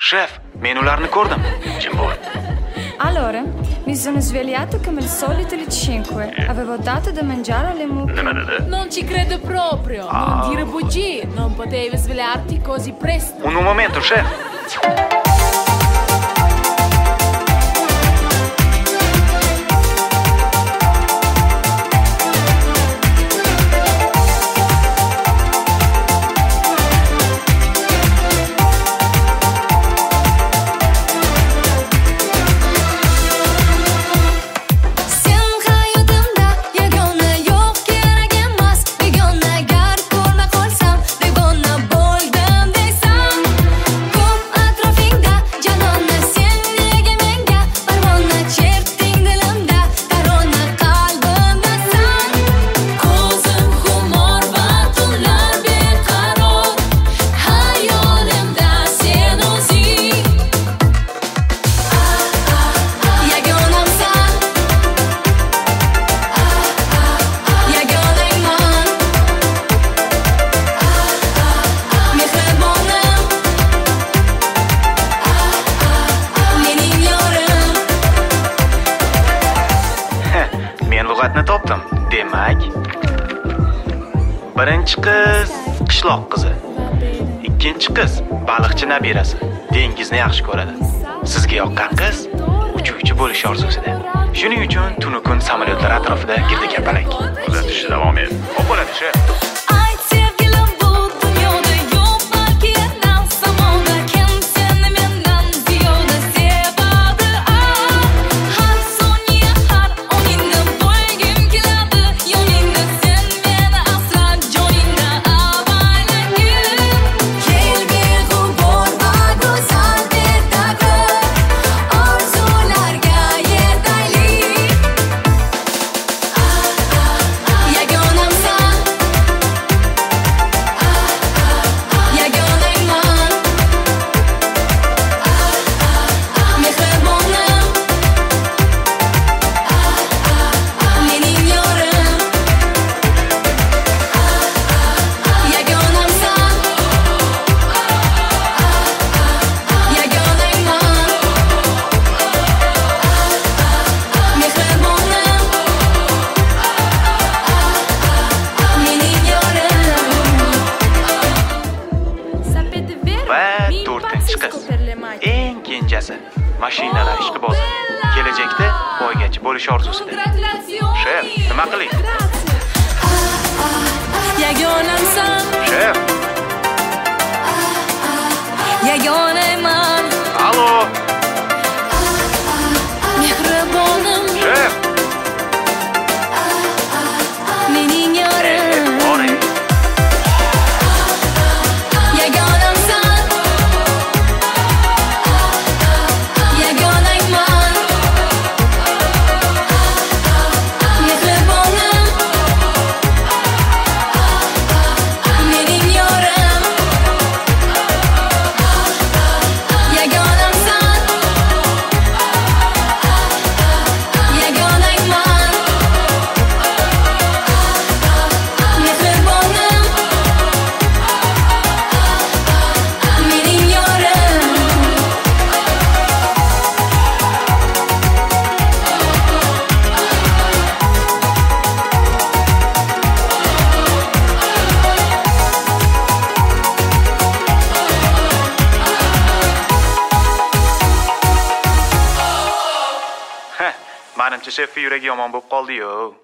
Shef, men ularni ko'rdim. Jim bo'l. Allora, mi sono svegliato come al solito alle 5. Avevo dato da mangiare alle mucche. Nima dedi? Non ci credo proprio. Non dire bugie. Non potevi svegliarti così presto. Un momento, chef. Lug'atni topdim. Demak, birinchi qiz qishloq qizi, ikkinchi qiz baliqchi nabirasi, dengizni yaxshi ko'radi. Sizga yoqqan qiz uchuvchi bo'lish orzusida. Shuning uchun tunu kun samolyotlar atrofida girdi-kapalak. Kuzatishni davom et. Xo'p bo'ladi, shef. Eng kenjasi mashinalar ishqibozi. Kelajakda poygachi bo'lish orzusida. Shef, nima qiling? Yagonamsan. Shef. Yagonayman. Allo. Mehribonim. Shef. Mening yorim. Menimcha shef yuragi yomon bo'lib qoldi-yu.